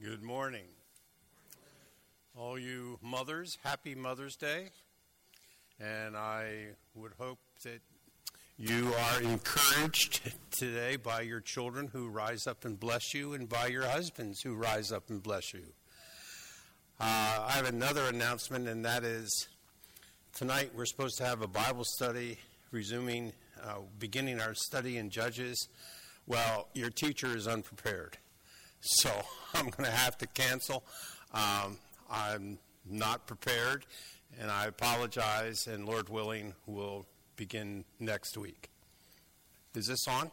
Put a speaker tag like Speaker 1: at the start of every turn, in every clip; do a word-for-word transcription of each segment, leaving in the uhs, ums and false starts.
Speaker 1: Good morning. All you mothers, happy Mother's Day. And I would hope that you are encouraged today by your children who rise up and bless you and by your husbands who rise up and bless you. Uh, I have another announcement, and that is tonight we're supposed to have a Bible study resuming, uh, beginning our study in Judges. Well, your teacher is unprepared. So I'm going to have to cancel. Um, I'm not prepared, and I apologize, and Lord willing, we'll begin next week. Is this on?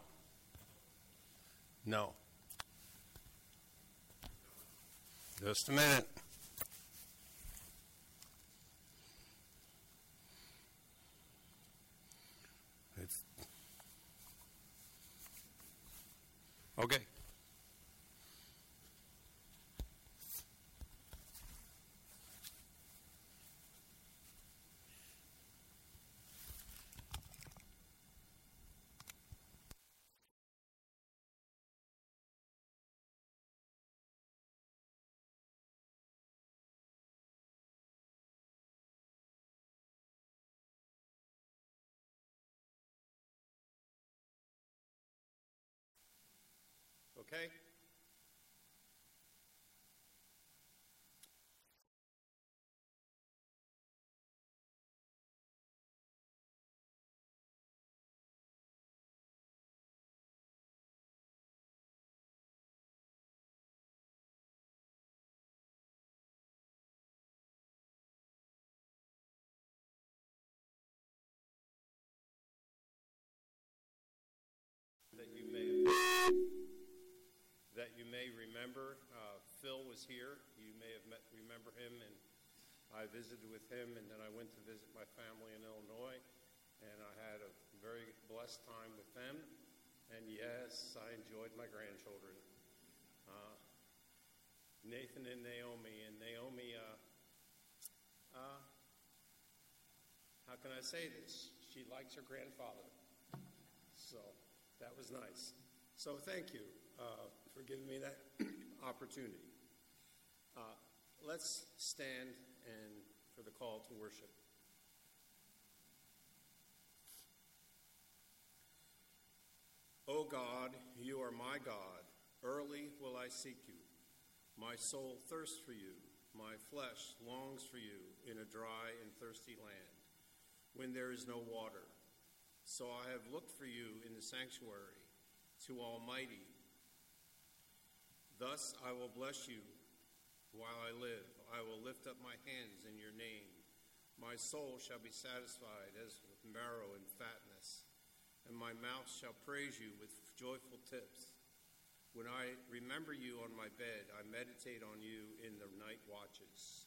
Speaker 1: No. Just a minute. It's okay. Okay? That you may that you may remember, uh, Phil was here. You may have met, remember him, and I visited with him, and then I went to visit my family in Illinois, and I had a very blessed time with them. And yes, I enjoyed my grandchildren, uh, Nathan and Naomi. And Naomi, uh, uh, how can I say this? She likes her grandfather, so that was nice. So thank you uh, for giving me that opportunity. Uh, let's stand and for the call to worship. O God, you are my God. Early will I seek you. My soul thirsts for you. My flesh longs for you in a dry and thirsty land, when there is no water. So I have looked for you in the sanctuary, to Almighty. Thus I will bless you while I live. I will lift up my hands in your name. My soul shall be satisfied as with marrow and fatness, and my mouth shall praise you with joyful tips. When I remember you on my bed, I meditate on you in the night watches.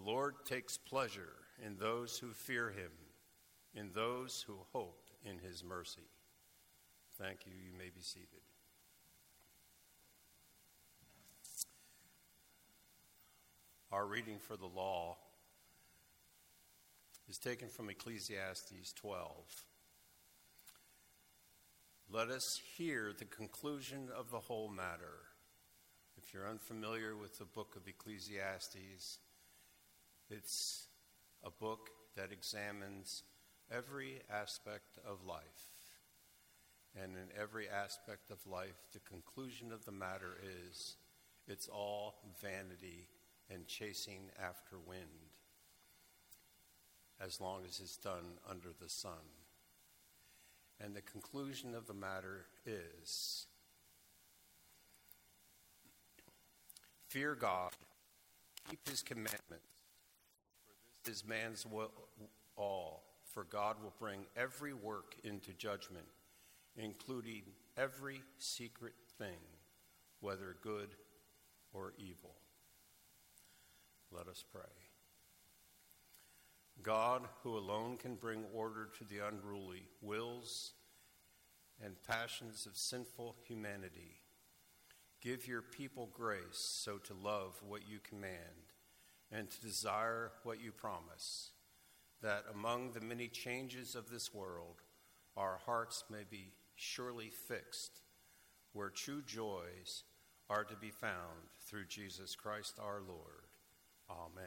Speaker 1: Lord takes pleasure in those who fear him, in those who hope in his mercy. Thank you. You may be seated. Our reading for the law is taken from Ecclesiastes twelve. Let us hear the conclusion of the whole matter. If you're unfamiliar with the book of Ecclesiastes, it's a book that examines every aspect of life. And in every aspect of life, the conclusion of the matter is it's all vanity and chasing after wind, as long as it's done under the sun. And the conclusion of the matter is, fear God, keep his commandments, for this is man's will, all, for God will bring every work into judgment, including every secret thing, whether good or evil. Let us pray. God, who alone can bring order to the unruly wills and passions of sinful humanity, give your people grace so to love what you command and to desire what you promise, that among the many changes of this world, our hearts may be surely fixed where true joys are to be found through Jesus Christ our Lord. Amen.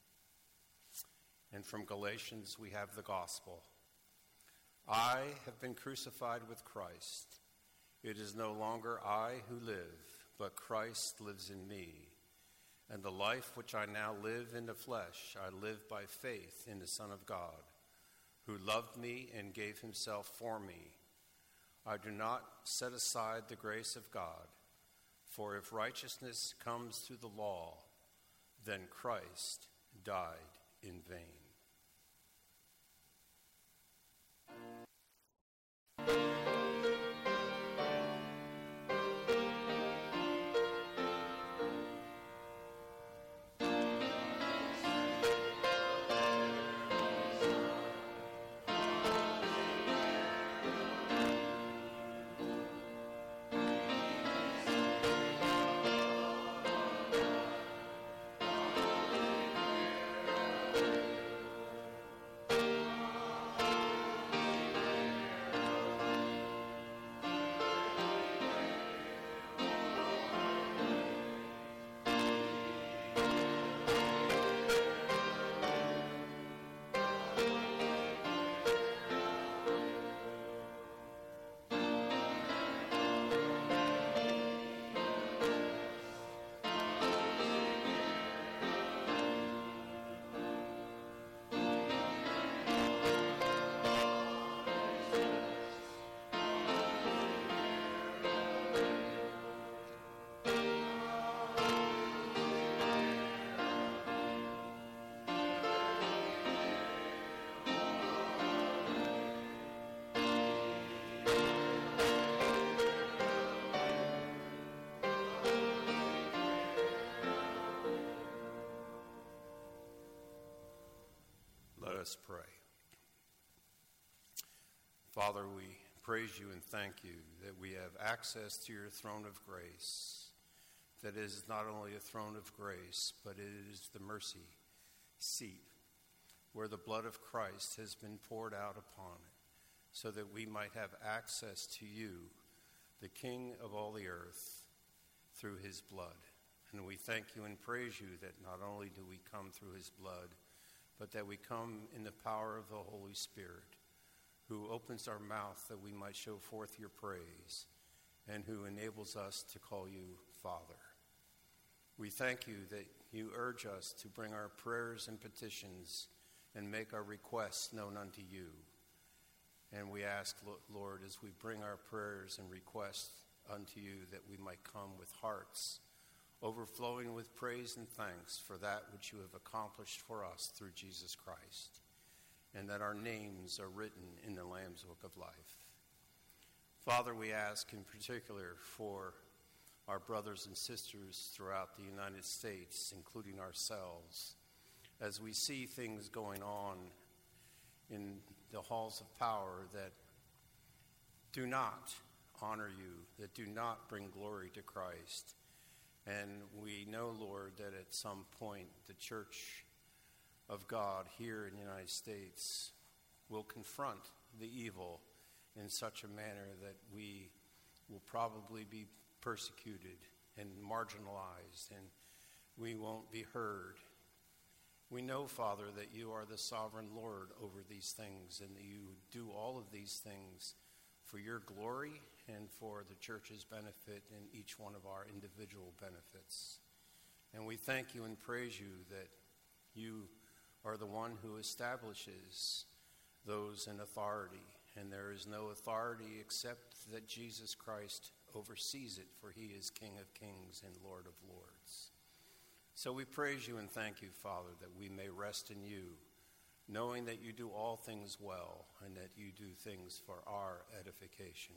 Speaker 1: And from Galatians we have the gospel. I have been crucified with Christ. It is no longer I who live, but Christ lives in me. And the life which I now live in the flesh, I live by faith in the Son of God, who loved me and gave himself for me. I do not set aside the grace of God, for if righteousness comes through the law, then Christ died in vain. Let us pray. Father, we praise you and thank you that we have access to your throne of grace, that it is not only a throne of grace, but it is the mercy seat where the blood of Christ has been poured out upon it, so that we might have access to you, the King of all the earth, through his blood. And we thank you and praise you that not only do we come through his blood, but that we come in the power of the Holy Spirit, who opens our mouth that we might show forth your praise, and who enables us to call you Father. We thank you that you urge us to bring our prayers and petitions and make our requests known unto you. And we ask, Lord, as we bring our prayers and requests unto you, that we might come with hearts overflowing with praise and thanks for that which you have accomplished for us through Jesus Christ, and that our names are written in the Lamb's Book of Life. Father, we ask in particular for our brothers and sisters throughout the United States, including ourselves, as we see things going on in the halls of power that do not honor you, that do not bring glory to Christ. And we know, Lord, that at some point the Church of God here in the United States will confront the evil in such a manner that we will probably be persecuted and marginalized, and we won't be heard. We know, Father, that you are the sovereign Lord over these things, and that you do all of these things for your glory and for the church's benefit and each one of our individual benefits. And we thank you and praise you that you are the one who establishes those in authority, and there is no authority except that Jesus Christ oversees it, for he is King of kings and Lord of lords. So we praise you and thank you, Father, that we may rest in you, knowing that you do all things well and that you do things for our edification.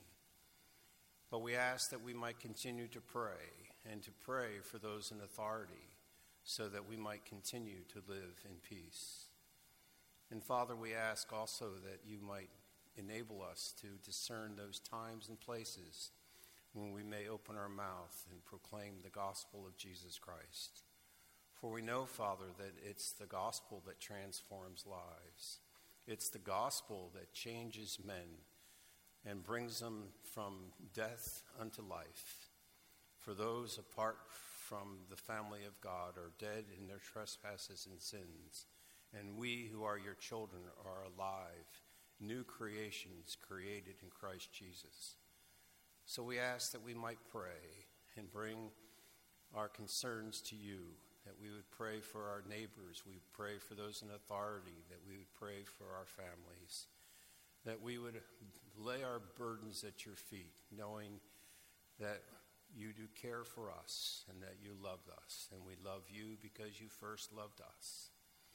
Speaker 1: But we ask that we might continue to pray and to pray for those in authority so that we might continue to live in peace. And Father, we ask also that you might enable us to discern those times and places when we may open our mouth and proclaim the gospel of Jesus Christ. For we know, Father, that it's the gospel that transforms lives. It's the gospel that changes men and brings them from death unto life. For those apart from the family of God are dead in their trespasses and sins, and we who are your children are alive, new creations created in Christ Jesus. So we ask that we might pray and bring our concerns to you, that we would pray for our neighbors, we would pray for those in authority, that we would pray for our families, that we would lay our burdens at your feet, knowing that you do care for us and that you love us, and we love you because you first loved us.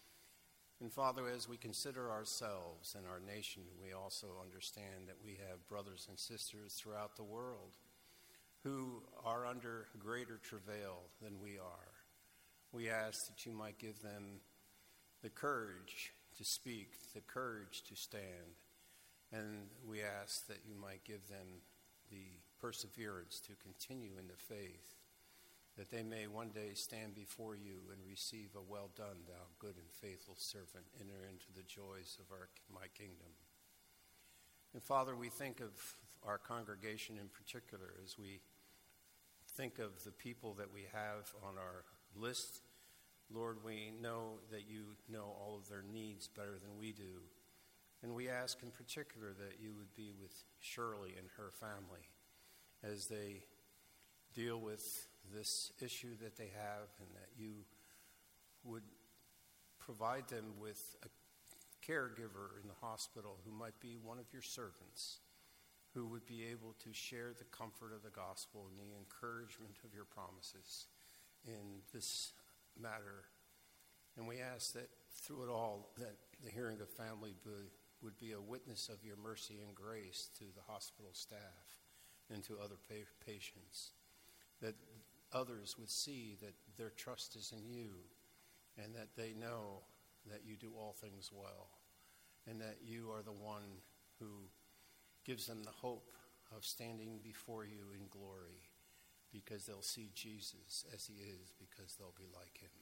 Speaker 1: And Father, as we consider ourselves and our nation, we also understand that we have brothers and sisters throughout the world who are under greater travail than we are. We ask that you might give them the courage to speak, the courage to stand, and we ask that you might give them the perseverance to continue in the faith, that they may one day stand before you and receive a well done, thou good and faithful servant, enter into the joys of our, my kingdom. And Father, we think of our congregation in particular as we think of the people that we have on our list. Lord, we know that you know all of their needs better than we do. And we ask in particular that you would be with Shirley and her family as they deal with this issue that they have, and that you would provide them with a caregiver in the hospital who might be one of your servants, who would be able to share the comfort of the gospel and the encouragement of your promises in this matter. And we ask that through it all, that the Hearing of Family be, would be a witness of your mercy and grace to the hospital staff and to other pa- patients, that others would see that their trust is in you, and that they know that you do all things well, and that you are the one who gives them the hope of standing before you in glory, because they'll see Jesus as he is, because they'll be like him.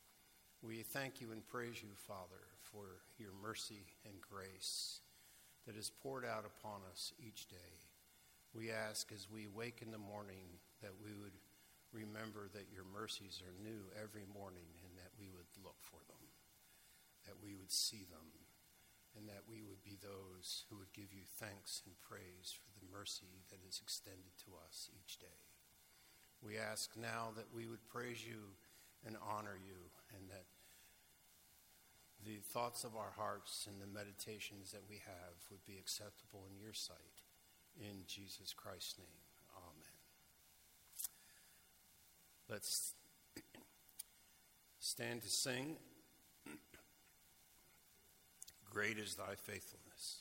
Speaker 1: We thank you and praise you, Father, for your mercy and grace that is poured out upon us each day. We ask as we wake in the morning that we would remember that your mercies are new every morning, and that we would look for them, that we would see them, and that we would be those who would give you thanks and praise for the mercy that is extended to us each day. We ask now that we would praise you and honor you, and that the thoughts of our hearts and the meditations that we have would be acceptable in your sight. In Jesus Christ's name, amen. Let's stand to sing. Great is thy faithfulness.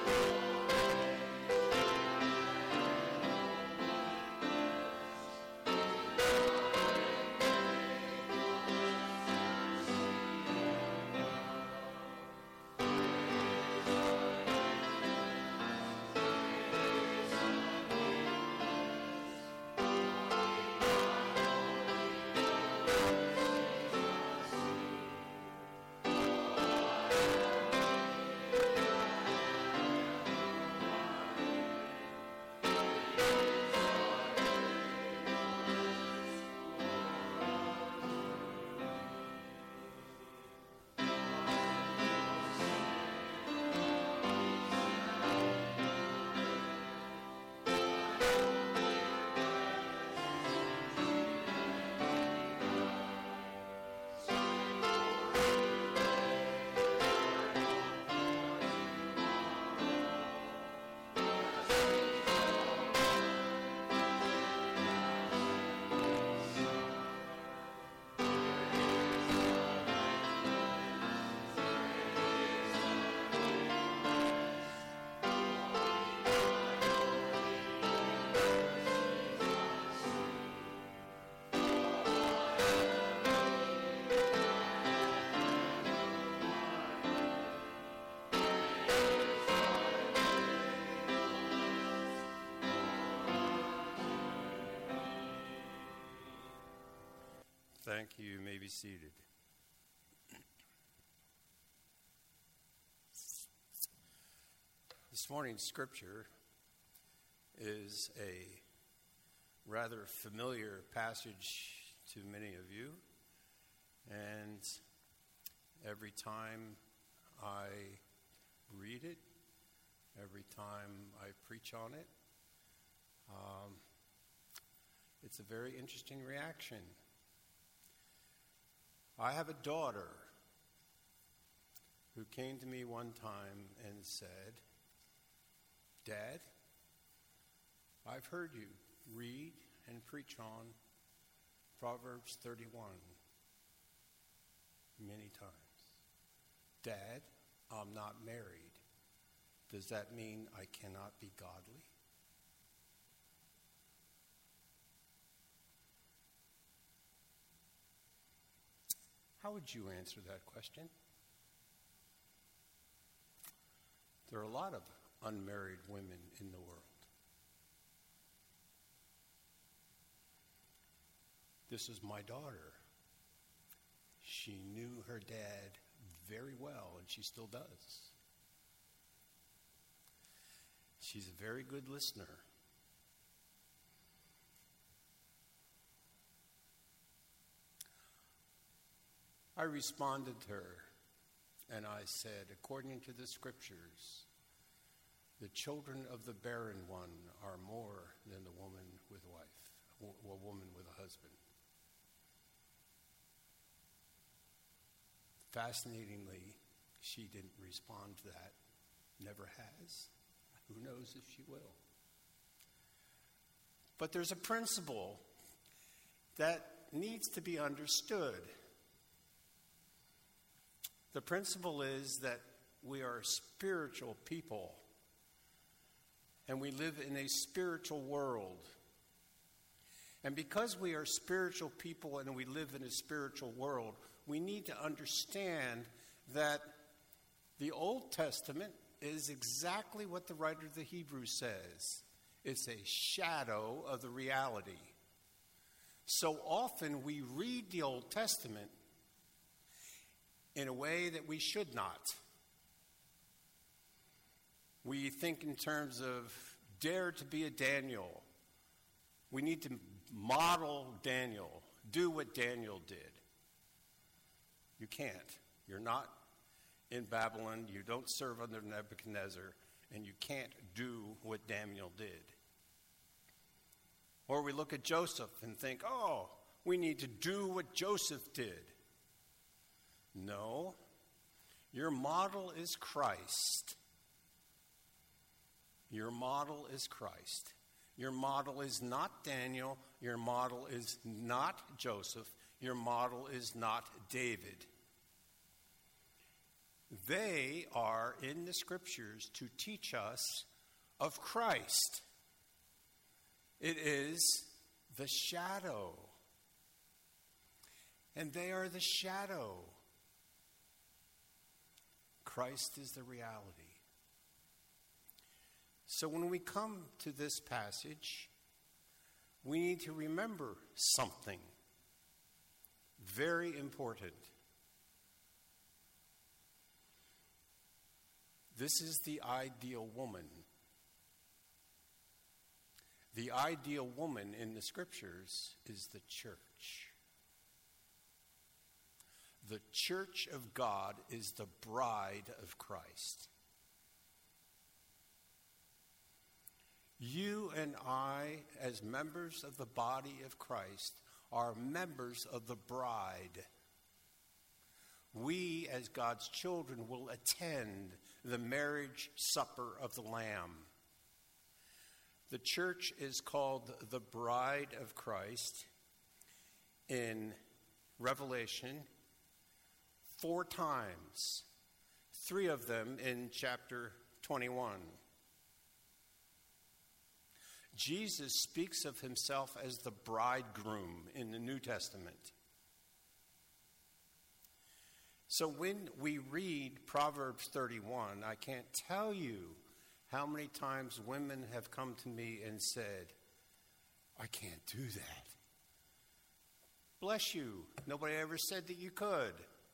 Speaker 1: Thank you. You may be seated. This morning's scripture is a rather familiar passage to many of you, and every time I read it, every time I preach on it, um, it's a very interesting reaction. I have a daughter who came to me one time and said, "Dad, I've heard you read and preach on Proverbs thirty-one many times. Dad, I'm not married. Does that mean I cannot be godly?" How would you answer that question? There are a lot of unmarried women in the world. This is my daughter. She knew her dad very well, and she still does. She's a very good listener. I responded to her, and I said, according to the scriptures, the children of the barren one are more than the woman with a wife, a woman with a husband. Fascinatingly, she didn't respond to that, never has. Who knows if she will? But there's a principle that needs to be understood. The principle is that we are spiritual people, and we live in a spiritual world. And because we are spiritual people and we live in a spiritual world, we need to understand that the Old Testament is exactly what the writer of the Hebrews says. It's a shadow of the reality. So often we read the Old Testament in a way that we should not. We think in terms of dare to be a Daniel. We need to model Daniel, do what Daniel did. You can't. You're not in Babylon. You don't serve under Nebuchadnezzar, and you can't do what Daniel did. Or we look at Joseph and think, oh, we need to do what Joseph did. No, your model is Christ. Your model is Christ. Your model is not Daniel. Your model is not Joseph. Your model is not David. They are in the scriptures to teach us of Christ. It is the shadow. And they are the shadow. Christ is the reality. So when we come to this passage, we need to remember something very important. This is the ideal woman. The ideal woman in the scriptures is the church. The church of God is the bride of Christ. You and I, as members of the body of Christ, are members of the bride. We, as God's children, will attend the marriage supper of the Lamb. The church is called the bride of Christ in Revelation four times, three of them in chapter twenty-one. Jesus speaks of himself as the bridegroom in the New Testament. So when we read Proverbs thirty-one, I can't tell you how many times women have come to me and said, I can't do that. Bless you. Nobody ever said that you could.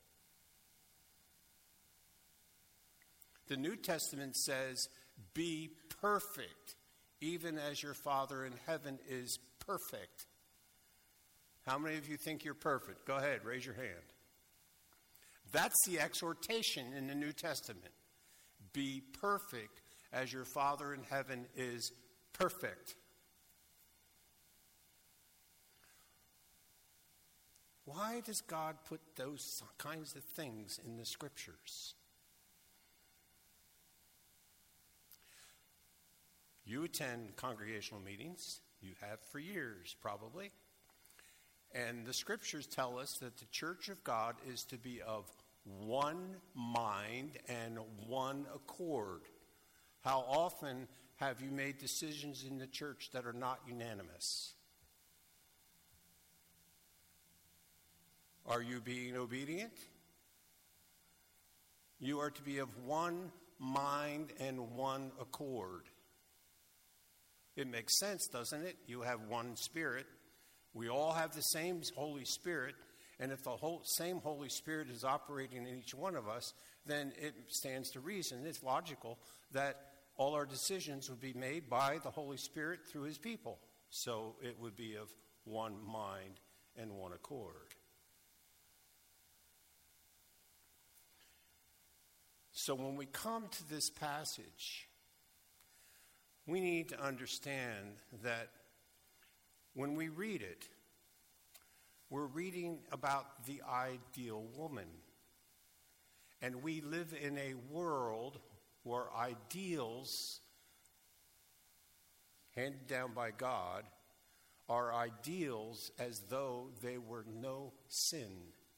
Speaker 1: The New Testament says, be perfect, even as your Father in heaven is perfect. How many of you think you're perfect? Go ahead, raise your hand. That's the exhortation in the New Testament. Be perfect as your Father in heaven is perfect. Why does God put those kinds of things in the scriptures? You attend congregational meetings. You have for years, probably. And the scriptures tell us that the church of God is to be of one mind and one accord. How often have you made decisions in the church that are not unanimous? Are you being obedient? You are to be of one mind and one accord. It makes sense, doesn't it? You have one Spirit. We all have the same Holy Spirit. And if the whole, same Holy Spirit is operating in each one of us, then it stands to reason, it's logical, that all our decisions would be made by the Holy Spirit through his people. So it would be of one mind and one accord. So when we come to this passage, we need to understand that when we read it, we're reading about the ideal woman. And we live in a world where ideals handed down by God are ideals as though they were no sin.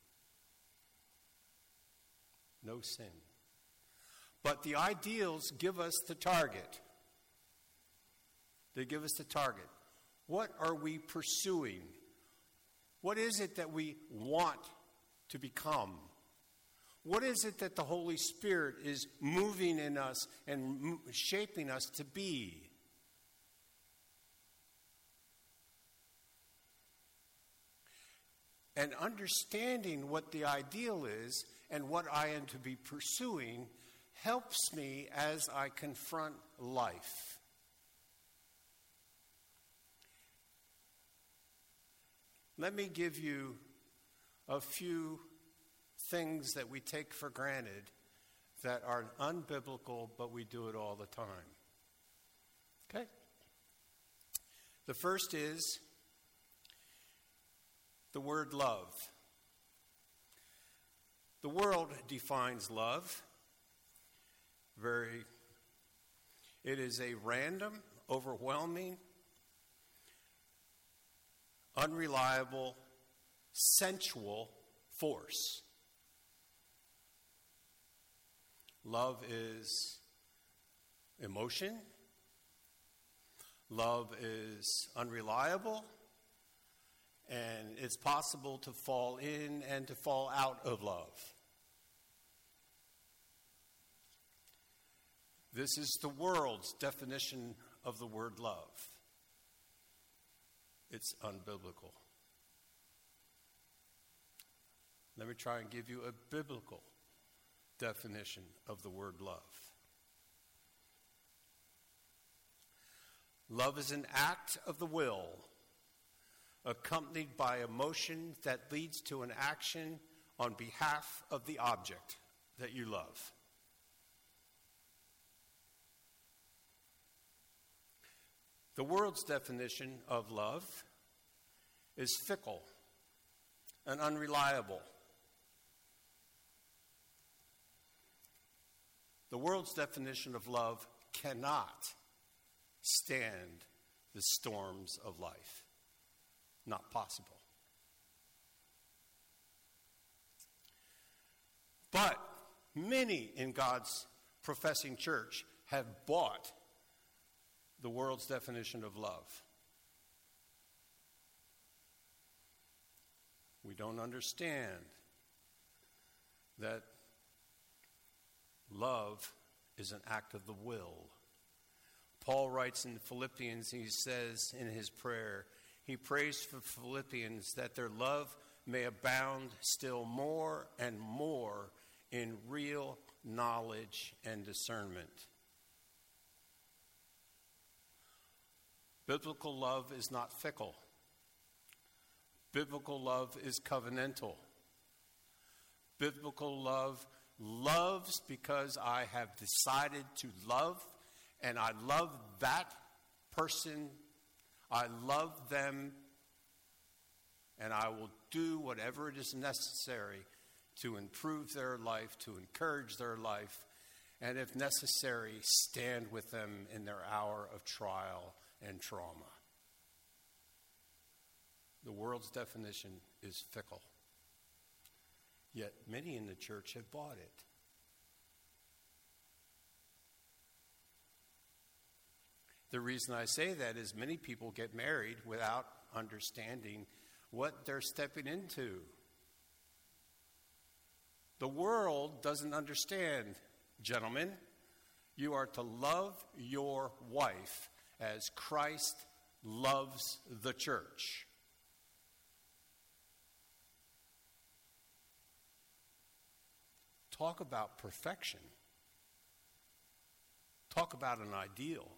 Speaker 1: No sin. But the ideals give us the target. They give us the target. What are we pursuing? What is it that we want to become? What is it that the Holy Spirit is moving in us and m- shaping us to be? And understanding what the ideal is and what I am to be pursuing helps me as I confront life. Let me give you a few things that we take for granted that are unbiblical, but we do it all the time. Okay? The first is the word love. The world defines love very, it is a random, overwhelming, unreliable, sensual force. Love is emotion. Love is unreliable. And it's possible to fall in and to fall out of love. This is the world's definition of the word love. It's unbiblical. Let me try and give you a biblical definition of the word love. Love is an act of the will, accompanied by emotion that leads to an action on behalf of the object that you love. The world's definition of love is fickle and unreliable. The world's definition of love cannot stand the storms of life. Not possible. But many in God's professing church have bought the world's definition of love. We don't understand that love is an act of the will. Paul writes in Philippians, he says in his prayer, he prays for Philippians that their love may abound still more and more in real knowledge and discernment. Biblical love is not fickle. Biblical love is covenantal. Biblical love loves because I have decided to love, and I love that person. I love them, and I will do whatever it is necessary to improve their life, to encourage their life, and if necessary, stand with them in their hour of trial and trauma. The world's definition is fickle. Yet many in the church have bought it. The reason I say that is many people get married without understanding what they're stepping into. The world doesn't understand, gentlemen. You are to love your wife as Christ loves the church. Talk about perfection. Talk about an ideal.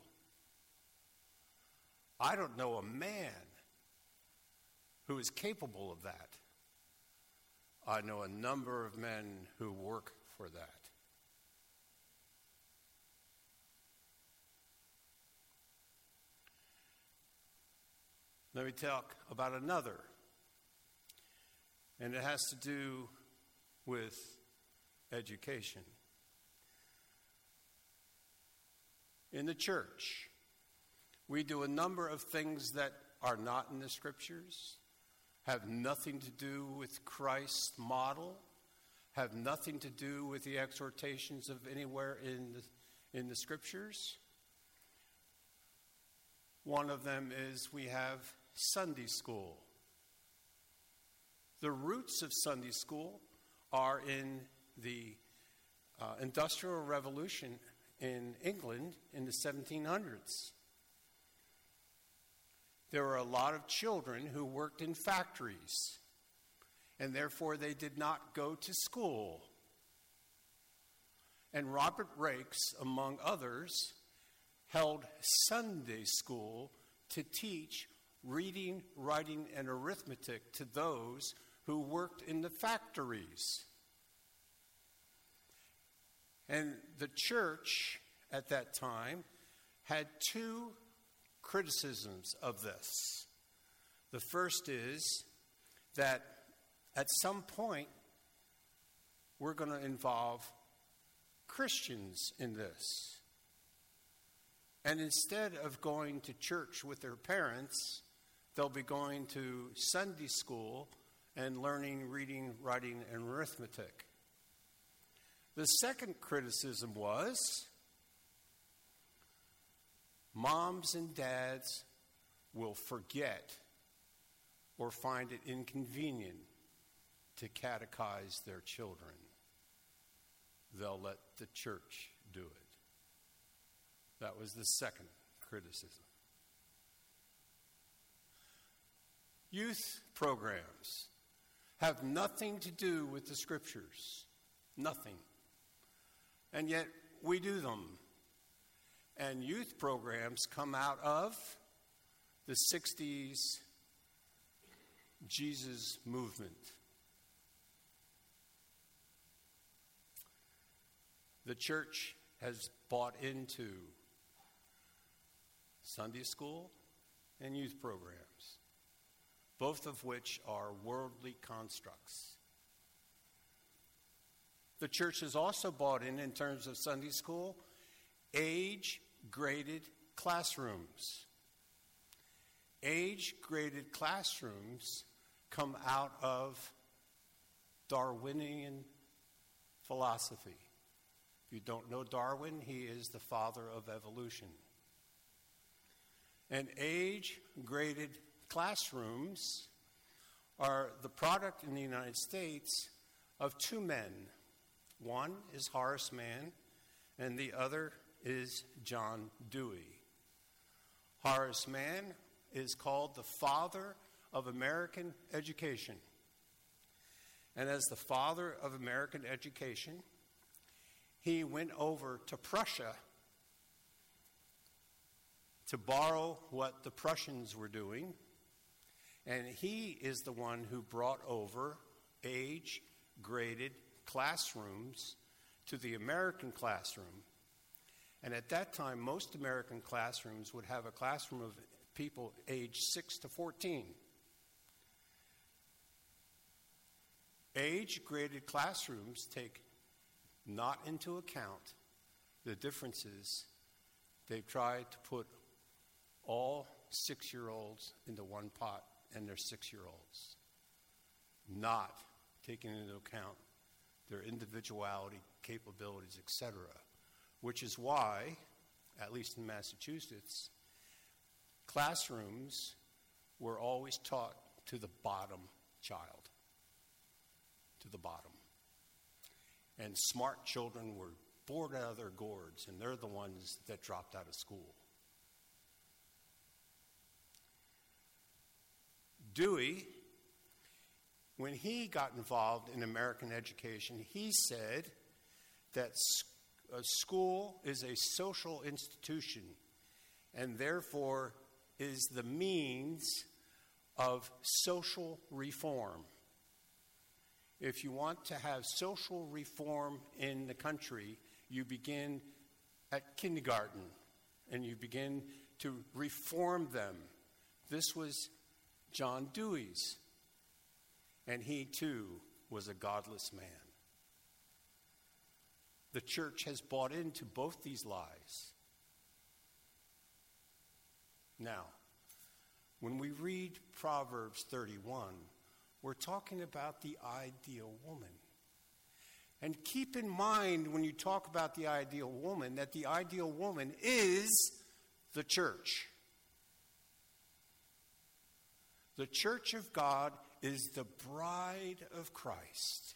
Speaker 1: I don't know a man who is capable of that. I know a number of men who work for that. Let me talk about another. And it has to do with education. In the church, we do a number of things that are not in the scriptures, have nothing to do with Christ's model, have nothing to do with the exhortations of anywhere in the, in the scriptures. One of them is we have Sunday school. The roots of Sunday school are in the uh, Industrial Revolution in England in the seventeen hundreds. There were a lot of children who worked in factories, and therefore they did not go to school. And Robert Raikes, among others, held Sunday school to teach reading, writing, and arithmetic to those who worked in the factories. And the church at that time had two criticisms of this. The first is that at some point we're going to involve Christians in this. And instead of going to church with their parents, they'll be going to Sunday school and learning reading, writing, and arithmetic.
Speaker 2: The second criticism was moms and dads will forget or find it inconvenient to catechize their children. They'll let the church do it. That was the second criticism. Youth programs have nothing to do with the scriptures. Nothing. And yet we do them. And youth programs come out of the sixties Jesus movement. The church has bought into Sunday school and youth programs, both of which are worldly constructs. The church has also bought in, in terms of Sunday school, age-graded classrooms. Age-graded classrooms come out of Darwinian philosophy. If you don't know Darwin, he is the father of evolution. And age-graded classrooms are the product in the United States of two men. One is Horace Mann, and the other is John Dewey. Horace Mann is called the father of American education. And as the father of American education, he went over to Prussia to borrow what the Prussians were doing, and he is the one who brought over age-graded classrooms to the American classroom. And at that time, most American classrooms would have a classroom of people aged six to fourteen. Age-graded classrooms take not into account the differences. They've tried to put all six-year-olds into one pot, and they're six-year-olds, not taking into account their individuality, capabilities, et cetera, which is why, at least in Massachusetts, classrooms were always taught to the bottom child, to the bottom. And smart children were bored out of their gourds, and they're the ones that dropped out of school. Dewey, when he got involved in American education, he said that a school is a social institution and therefore is the means of social reform. If you want to have social reform in the country, you begin at kindergarten and you begin to reform them. This was John Dewey's, and he too was a godless man. The church has bought into both these lies. Now, when we read Proverbs thirty-one, we're talking about the ideal woman. And keep in mind when you talk about the ideal woman that the ideal woman is the church. The church of God is the bride of Christ.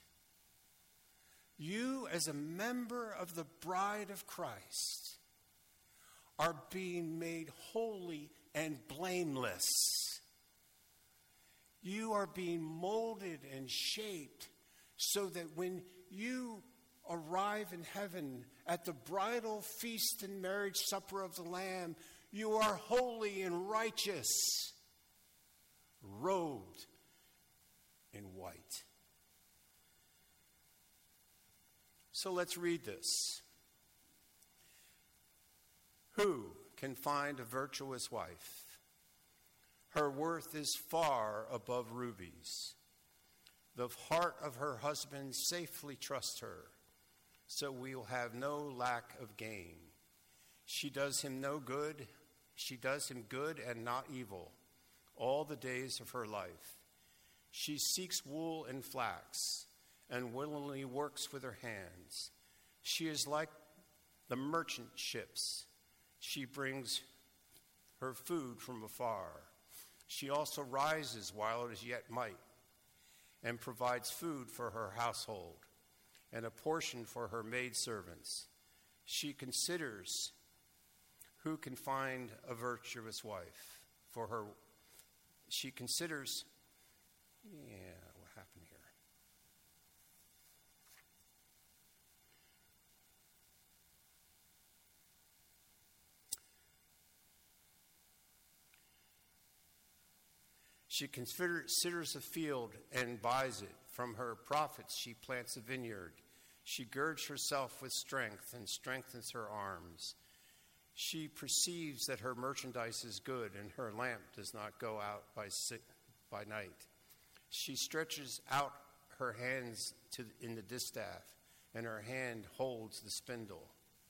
Speaker 2: You, as a member of the bride of Christ, are being made holy and blameless. You are being molded and shaped so that when you arrive in heaven at the bridal feast and marriage supper of the Lamb, you are holy and righteous, robed in white. So let's read this. Who can find a virtuous wife? Her worth is far above rubies. The heart of her husband safely trusts her, so we will have no lack of gain. She does him no good. She does him good and not evil all the days of her life. She seeks wool and flax and willingly works with her hands. She is like the merchant ships. She brings her food from afar. She also rises while it is yet night and provides food for her household and a portion for her maidservants. She considers who can find a virtuous wife for her. She considers, yeah, what happened here? She considers a field and buys it. From her profits she plants a vineyard. She girds herself with strength and strengthens her arms. She perceives that her merchandise is good, and her lamp does not go out by, si- by night. She stretches out her hands to, in the distaff, and her hand holds the spindle.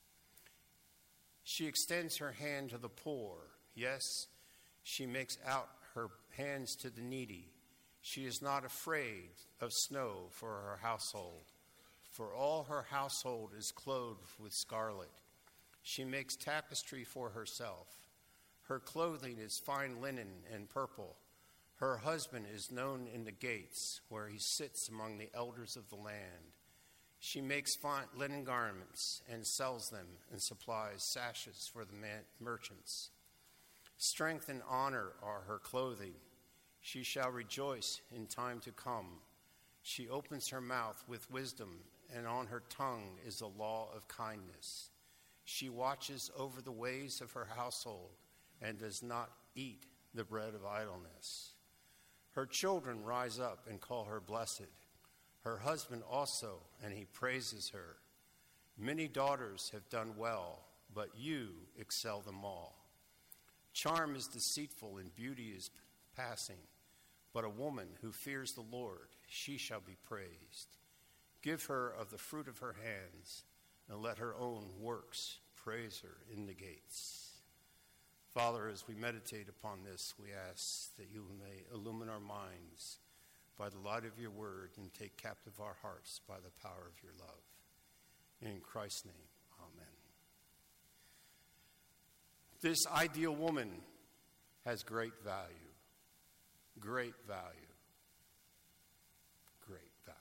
Speaker 2: She extends her hand to the poor. Yes, she makes out her hands to the needy. She is not afraid of snow for her household, for all her household is clothed with scarlet. She makes tapestry for herself. Her clothing is fine linen and purple. Her husband is known in the gates, where he sits among the elders of the land. She makes fine linen garments and sells them, and supplies sashes for the man- merchants. Strength and honor are her clothing. She shall rejoice in time to come. She opens her mouth with wisdom, and on her tongue is the law of kindness. She watches over the ways of her household and does not eat the bread of idleness. Her children rise up and call her blessed. Her husband also, and he praises her. Many daughters have done well, but you excel them all. Charm is deceitful and beauty is passing, but a woman who fears the Lord, she shall be praised. Give her of the fruit of her hands, and let her own works praise her in the gates. Father, as we meditate upon this, we ask that you may illumine our minds by the light of your word and take captive our hearts by the power of your love. In Christ's name, amen. This ideal woman has great value. Great value. Great value.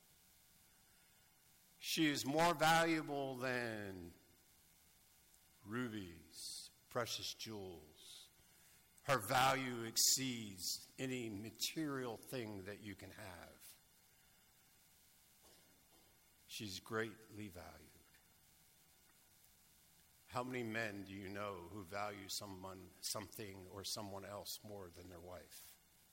Speaker 2: She is more valuable than rubies, precious jewels. Her value exceeds any material thing that you can have. She's greatly valued. How many men do you know who value someone, something or someone else more than their wife?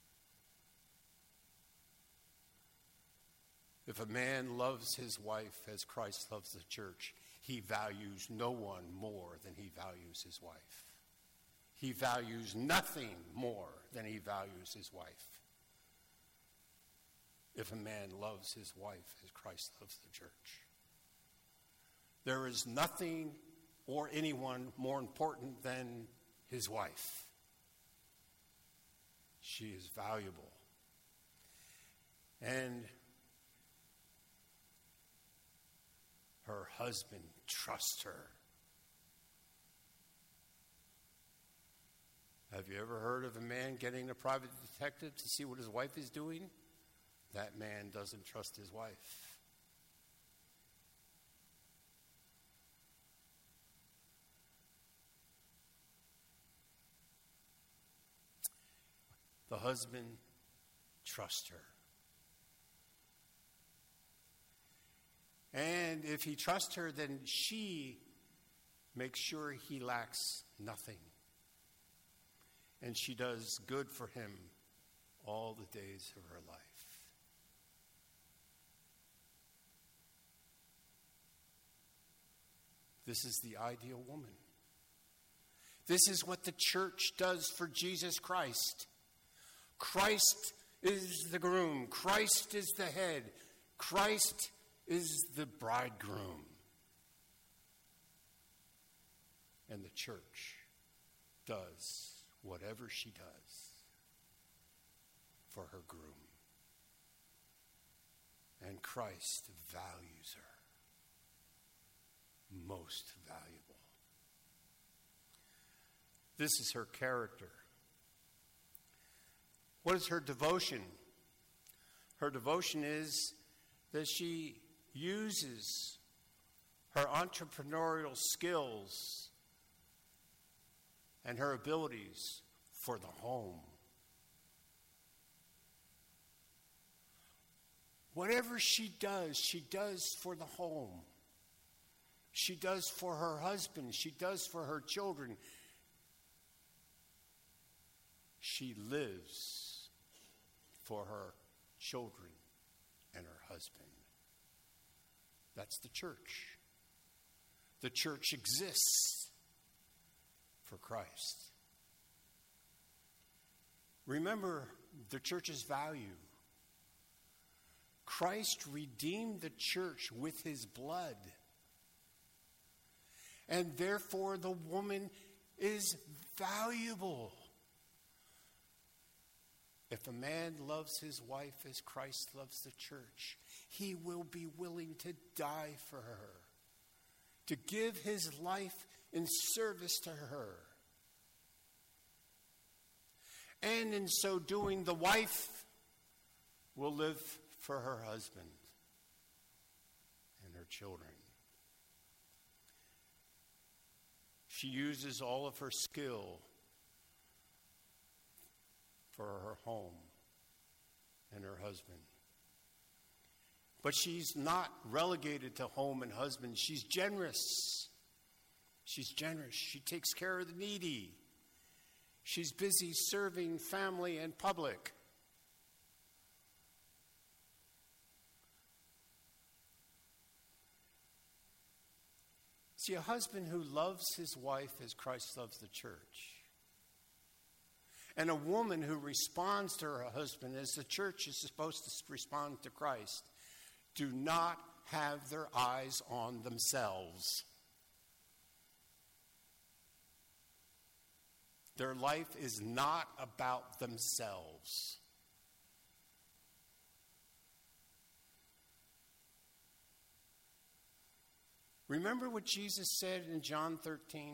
Speaker 2: If a man loves his wife as Christ loves the church, he values no one more than he values his wife. He values nothing more than he values his wife. If a man loves his wife as Christ loves the church. There is nothing or anyone more important than his wife. She is valuable. And her husband trusts her. Have you ever heard of a man getting a private detective to see what his wife is doing? That man doesn't trust his wife. The husband trusts her. And if he trusts her, then she makes sure he lacks nothing. And she does good for him all the days of her life. This is the ideal woman. This is what the church does for Jesus Christ. Christ is the groom. Christ is the head. Christ is the bridegroom. And the church does whatever she does for her groom. And Christ values her. most valuable. This is her character. What is her devotion? Her devotion is that she uses her entrepreneurial skills and her abilities for the home. Whatever she does, she does for the home. She does for her husband. She does for her children. She lives for her children and her husband. That's the church. The church exists for Christ. Remember the church's value. Christ redeemed the church with his blood. And therefore the woman is valuable. If a man loves his wife as Christ loves the church, he will be willing to die for her, to give his life in service to her. And in so doing, the wife will live for her husband and her children. She uses all of her skill for her home and her husband. But she's not relegated to home and husband. She's generous. She's generous. She takes care of the needy. She's busy serving family and public. See, a husband who loves his wife as Christ loves the church, and a woman who responds to her husband as the church is supposed to respond to Christ, do not have their eyes on themselves. Their life is not about themselves. Remember what Jesus said in John thirteen?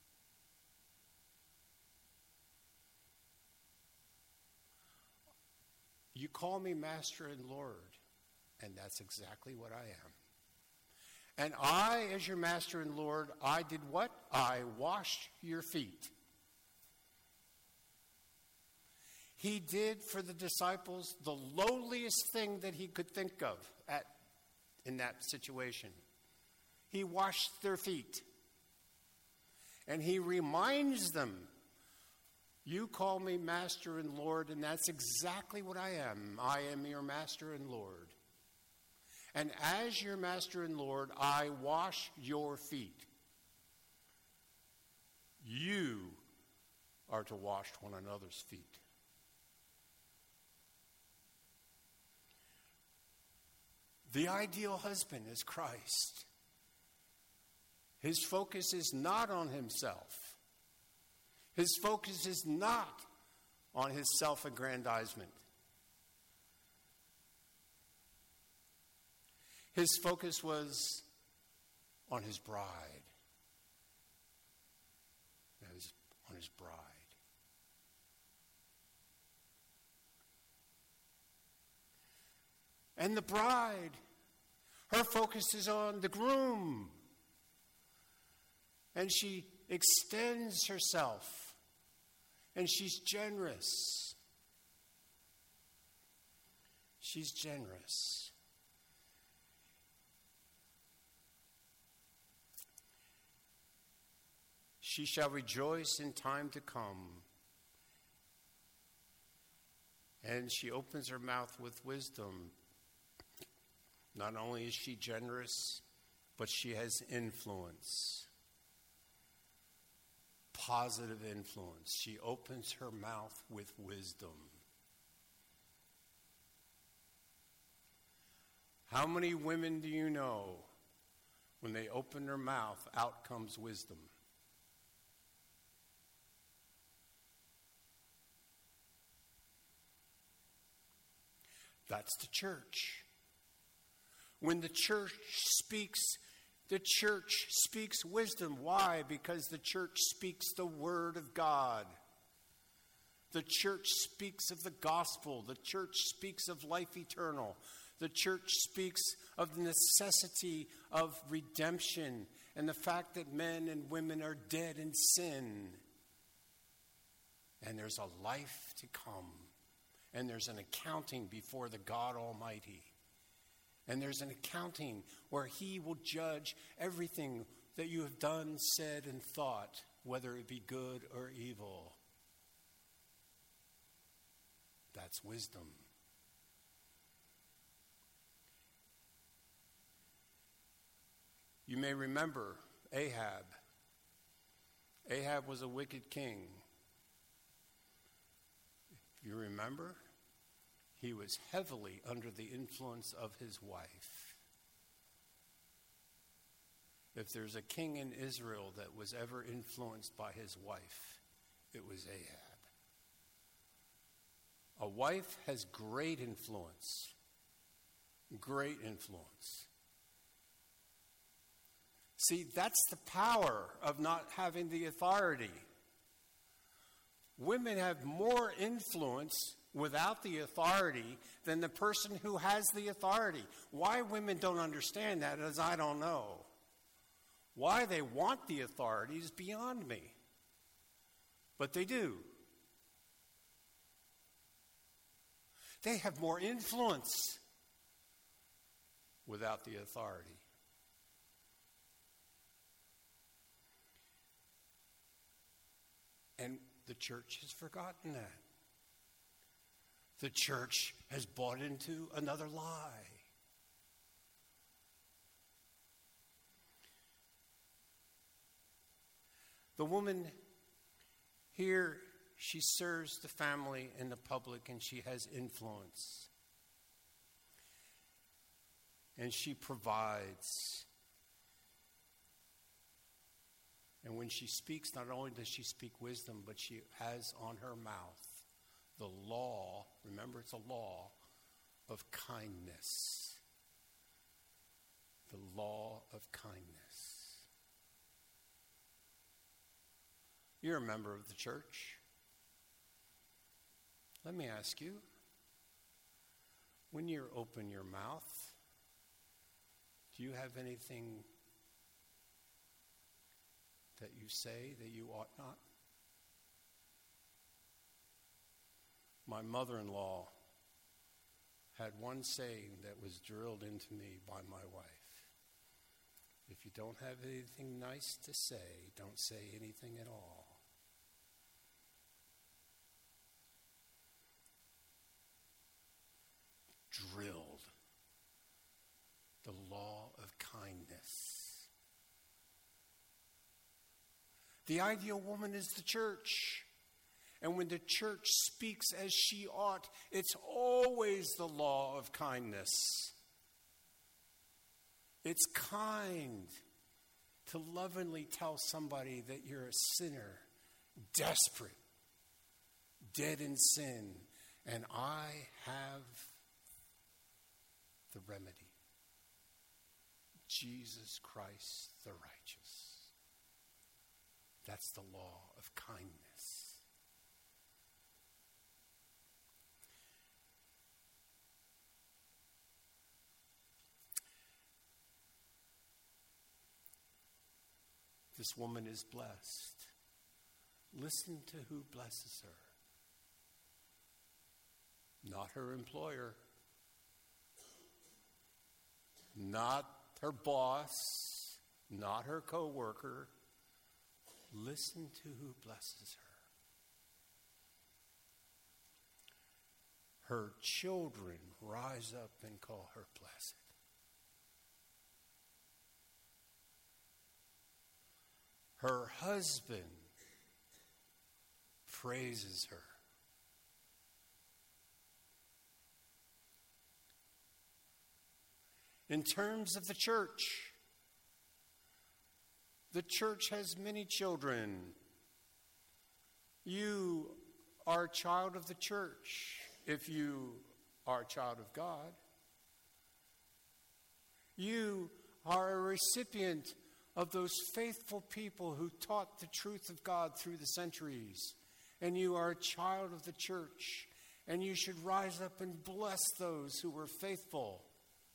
Speaker 2: You call me Master and Lord, and that's exactly what I am. And I, as your Master and Lord, I did what? I washed your feet. He did for the disciples the lowliest thing that he could think of at, in that situation. He washed their feet. And he reminds them, you call me Master and Lord, and that's exactly what I am. I am your Master and Lord. And as your Master and Lord, I wash your feet. You are to wash one another's feet. The ideal husband is Christ. His focus is not on himself. His focus is not on his self-aggrandizement. His focus was on his bride. That is, on his bride. And the bride, her focus is on the groom. And she extends herself. And she's generous. She's generous. She shall rejoice in time to come. And she opens her mouth with wisdom. Not only is she generous, but she has influence. Positive influence. She opens her mouth with wisdom. How many women do you know, when they open their mouth, out comes wisdom? That's the church. When the church speaks, The church speaks wisdom. Why? Because the church speaks the word of God. The church speaks of the gospel. The church speaks of life eternal. The church speaks of the necessity of redemption and the fact that men and women are dead in sin. And there's a life to come. And there's an accounting before the God Almighty. And there's an accounting where he will judge everything that you have done, said, and thought, whether it be good or evil. That's wisdom. You may remember Ahab. Ahab was a wicked king. If you remember, he was heavily under the influence of his wife. If there's a king in Israel that was ever influenced by his wife, it was Ahab. A wife has great influence. Great influence. See, that's the power of not having the authority. Women have more influence without the authority than the person who has the authority. Why women don't understand that is I don't know. Why they want the authority is beyond me. But they do. They have more influence without the authority. And the church has forgotten that. The church has bought into another lie. The woman here, she serves the family and the public, and she has influence. And she provides. And when she speaks, not only does she speak wisdom, but she has on her mouth the law, remember it's a law, of kindness. The law of kindness. You're a member of the church. Let me ask you, when you open your mouth, do you have anything that you say that you ought not? My mother-in-law had one saying that was drilled into me by my wife. If you don't have anything nice to say, don't say anything at all. Drilled the law of kindness. The ideal woman is the church. And when the church speaks as she ought, it's always the law of kindness. It's kind to lovingly tell somebody that you're a sinner, desperate, dead in sin, and I have the remedy. Jesus Christ the righteous. That's the law of kindness. This woman is blessed. Listen to who blesses her. Not her employer. Not her boss. Not her co-worker. Listen to who blesses her. Her children rise up and call her blessed. Her husband praises her. In terms of the church, the church has many children. You are a child of the church if you are a child of God. You are a recipient of those faithful people who taught the truth of God through the centuries. And you are a child of the church, and you should rise up and bless those who were faithful.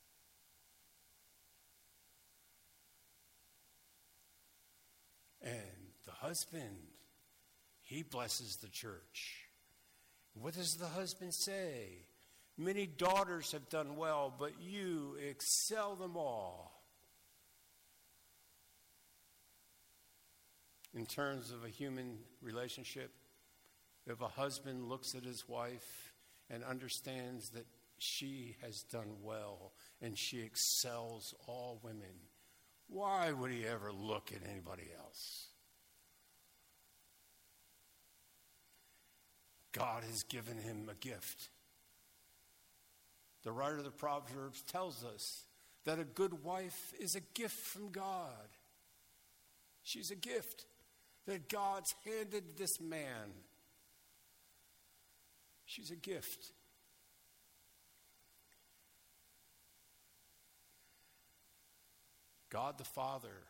Speaker 2: And the husband, he blesses the church. What does the husband say? Many daughters have done well, but you excel them all. In terms of a human relationship, if a husband looks at his wife and understands that she has done well and she excels all women, why would he ever look at anybody else? God has given him a gift. The writer of the Proverbs tells us that a good wife is a gift from God. She's a gift that God's handed this man. She's a gift. God the Father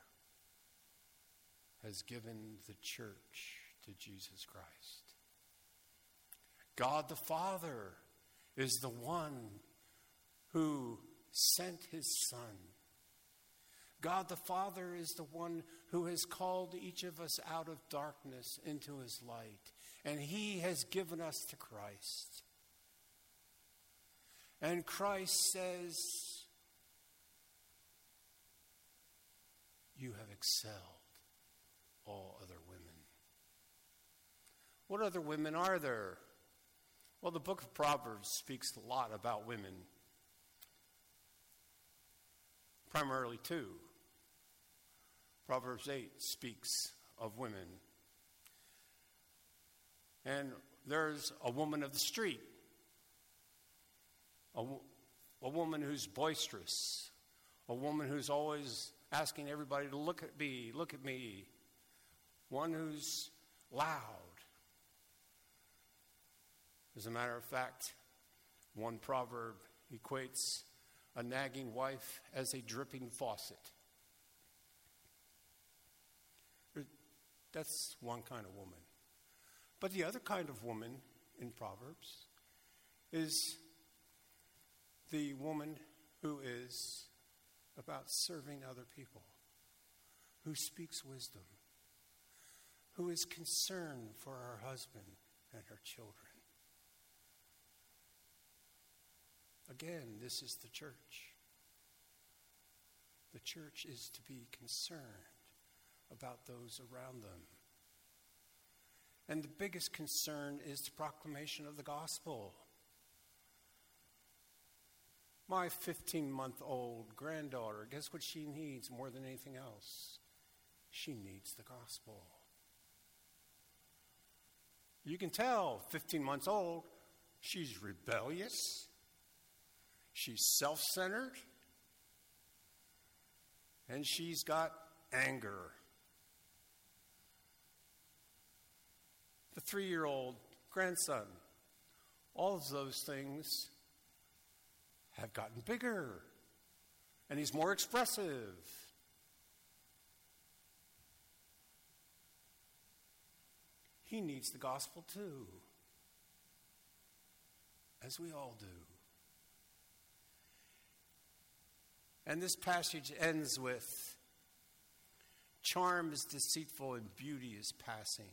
Speaker 2: has given the church to Jesus Christ. God the Father is the one who sent his Son. God the Father is the one who has called each of us out of darkness into his light. And he has given us to Christ. And Christ says, you have excelled all other women. What other women are there? Well, the book of Proverbs speaks a lot about women. Primarily two. Proverbs eight speaks of women. And there's a woman of the street. A, a woman who's boisterous. A woman who's always asking everybody to look at me, look at me. One who's loud. As a matter of fact, one proverb equates a nagging wife as a dripping faucet. That's one kind of woman. But the other kind of woman in Proverbs is the woman who is about serving other people, who speaks wisdom, who is concerned for her husband and her children. Again, this is the church. The church is to be concerned about those around them. And the biggest concern is the proclamation of the gospel. My fifteen-month-old granddaughter, guess what she needs more than anything else? She needs the gospel. You can tell, fifteen months old, she's rebellious. She's self-centered. And she's got anger. The three-year-old grandson, all of those things have gotten bigger. And he's more expressive. He needs the gospel too, as we all do. And this passage ends with, charm is deceitful and beauty is passing.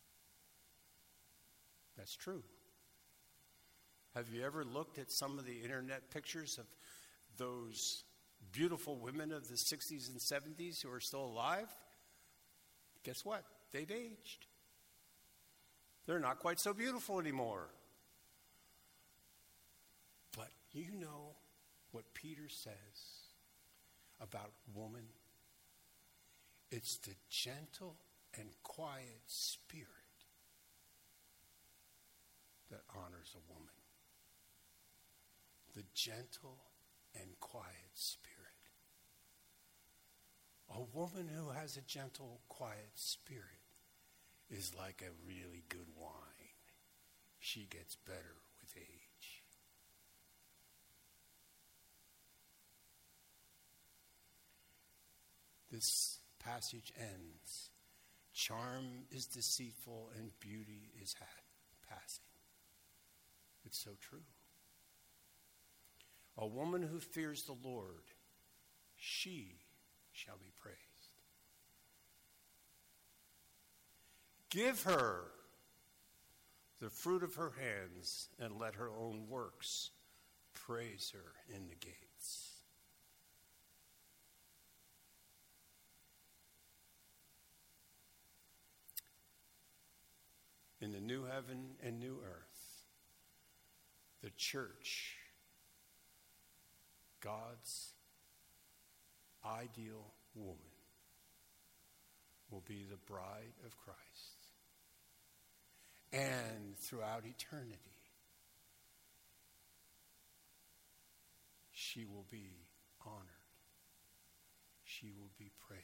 Speaker 2: That's true. Have you ever looked at some of the internet pictures of those beautiful women of the sixties and seventies who are still alive? Guess what? They've aged. They're not quite so beautiful anymore. But you know what Peter says about woman? It's the gentle and quiet spirit that honors a woman. The gentle and quiet spirit. A woman who has a gentle, quiet spirit is like a really good wine. She gets better with age. this passage ends. Charm is deceitful and beauty is ha- passing. It's so true. A woman who fears the Lord, she shall be praised. Give her the fruit of her hands, and let her own works praise her in the gates. In the new heaven and new earth, the church, God's ideal woman, will be the bride of Christ. And throughout eternity, she will be honored. She will be praised.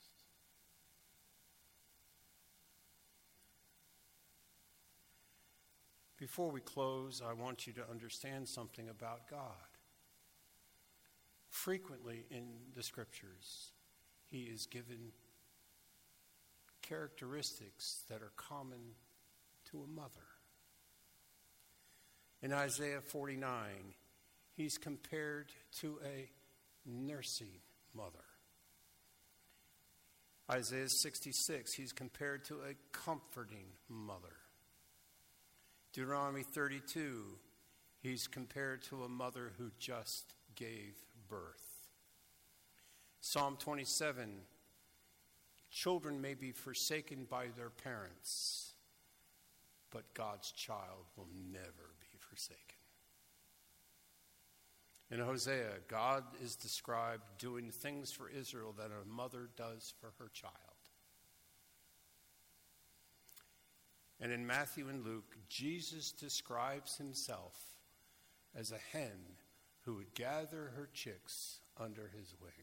Speaker 2: Before we close, I want you to understand something about God. Frequently in the scriptures, he is given characteristics that are common to a mother. In Isaiah forty-nine, he's compared to a nursing mother. Isaiah sixty-six, he's compared to a comforting mother. Deuteronomy thirty-two, he's compared to a mother who just gave birth. Psalm twenty-seven, children may be forsaken by their parents, but God's child will never be forsaken. In Hosea, God is described doing things for Israel that a mother does for her child. And in Matthew and Luke, Jesus describes himself as a hen who would gather her chicks under his wing.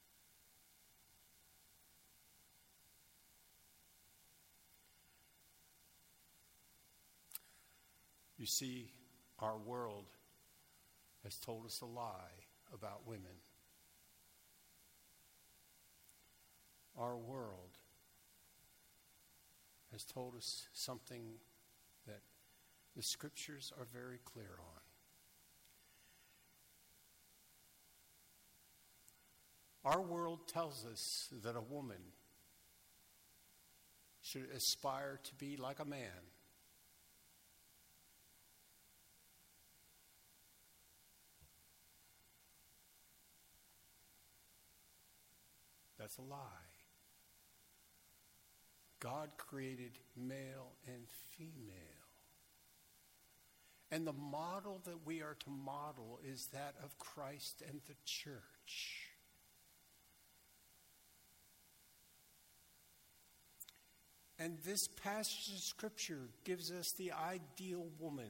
Speaker 2: You see, our world has told us a lie about women. Our world has told us something that the scriptures are very clear on. Our world tells us that a woman should aspire to be like a man. That's a lie. God created male and female. And the model that we are to model is that of Christ and the church. And this passage of Scripture gives us the ideal woman.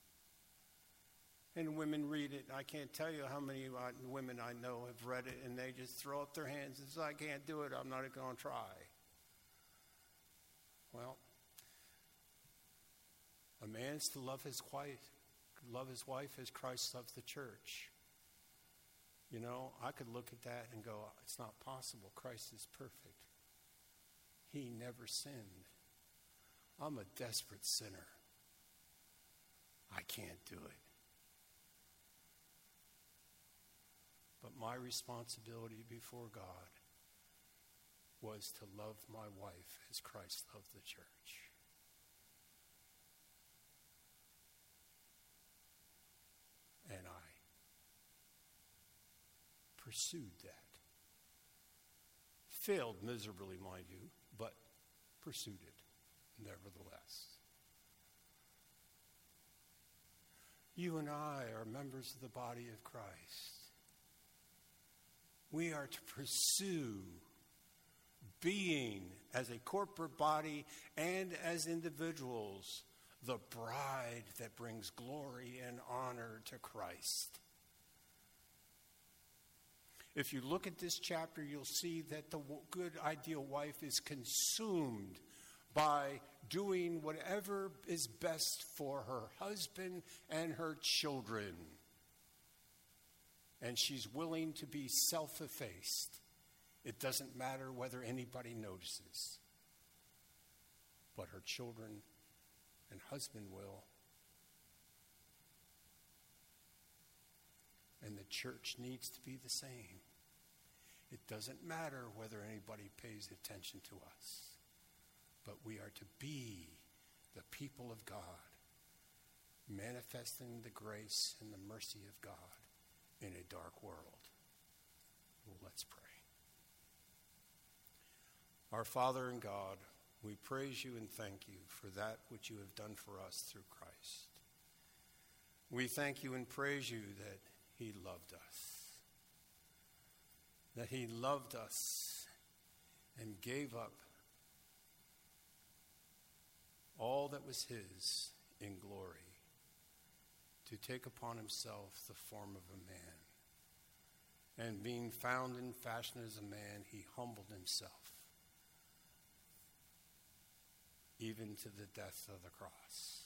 Speaker 2: And women read it. I can't tell you how many women I know have read it, and they just throw up their hands and say, I can't do it. I'm not going to try. Well, a man's to love his wife, love his wife as Christ loved the church. You know, I could look at that and go, it's not possible. Christ is perfect. He never sinned. I'm a desperate sinner. I can't do it. But my responsibility before God was to love my wife as Christ loved the church. And I pursued that. Failed miserably, mind you, but pursued it nevertheless. You and I are members of the body of Christ. We are to pursue being, as a corporate body and as individuals, the bride that brings glory and honor to Christ. If you look at this chapter, you'll see that the good, ideal wife is consumed by doing whatever is best for her husband and her children. And she's willing to be self-effaced It doesn't matter whether anybody notices, but her children and husband will. And the church needs to be the same. It doesn't matter whether anybody pays attention to us, but we are to be the people of God, manifesting the grace and the mercy of God in a dark world. Well, let's pray. Our Father and God, we praise you and thank you for that which you have done for us through Christ. We thank you and praise you that he loved us, that he loved us and gave up all that was his in glory to take upon himself the form of a man. And being found in fashion as a man, he humbled himself, even to the death of the cross.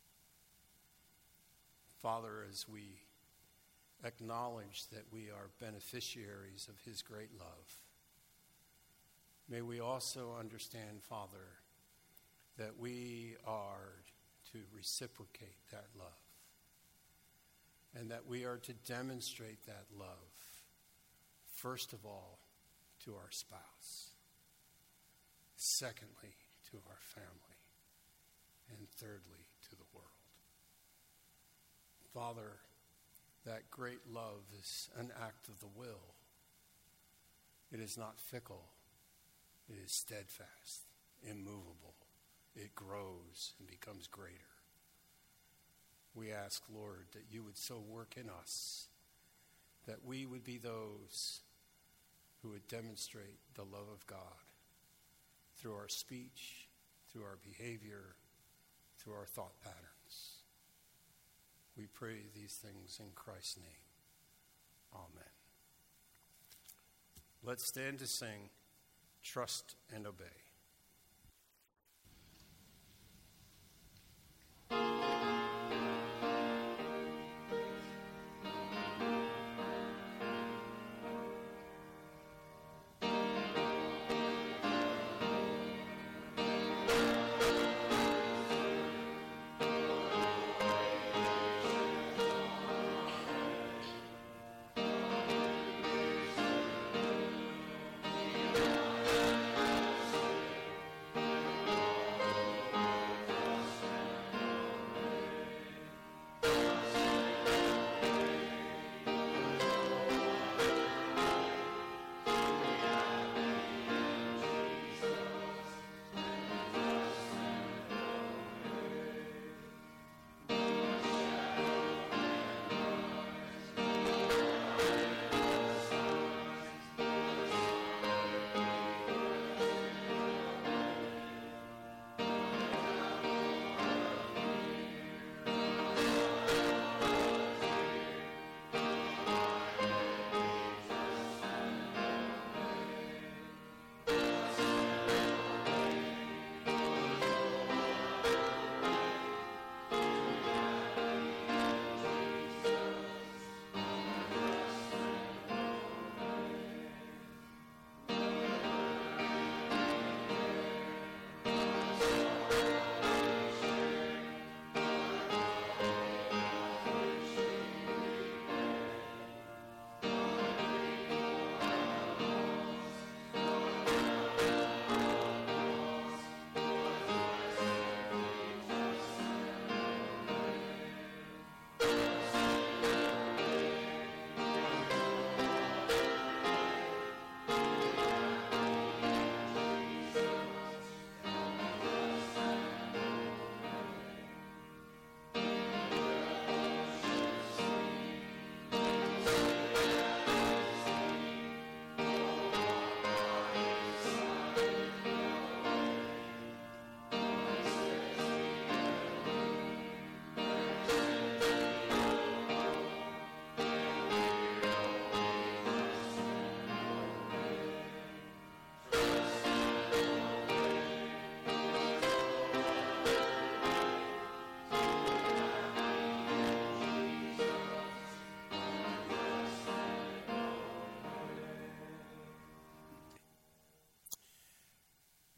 Speaker 2: Father, as we acknowledge that we are beneficiaries of his great love, may we also understand, Father, that we are to reciprocate that love, and that we are to demonstrate that love, first of all, to our spouse, secondly, to our family, and thirdly, to the world. Father, that great love is an act of the will. It is not fickle. It is steadfast, immovable. It grows and becomes greater. We ask, Lord, that you would so work in us that we would be those who would demonstrate the love of God through our speech, through our behavior, through our thought patterns. We pray these things in Christ's name. Amen. Let's stand to sing, Trust and Obey.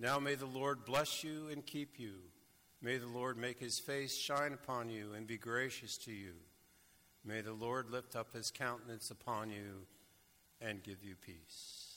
Speaker 2: Now may the Lord bless you and keep you. May the Lord make his face shine upon you and be gracious to you. May the Lord lift up his countenance upon you and give you peace.